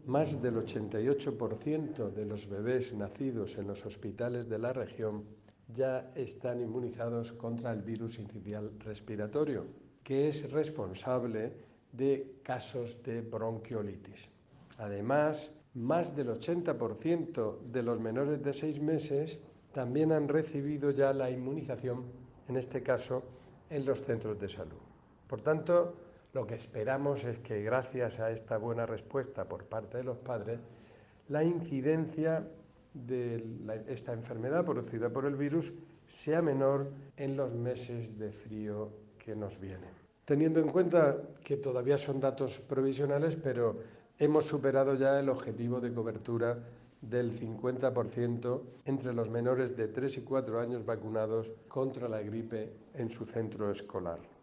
Más del 88% de los bebés nacidos en los hospitales de la región ya están inmunizados contra el virus incisional respiratorio, que es responsable de casos de bronquiolitis. Además, más del 80% de los menores de 6 meses también han recibido ya la inmunización, en este caso, en los centros de salud. Por tanto, lo que esperamos es que gracias a esta buena respuesta por parte de los padres, la incidencia de esta enfermedad producida por el virus sea menor en los meses de frío que nos vienen. Teniendo en cuenta que todavía son datos provisionales, pero hemos superado ya el objetivo de cobertura del 50% entre los menores de 3 y 4 años vacunados contra la gripe en su centro escolar.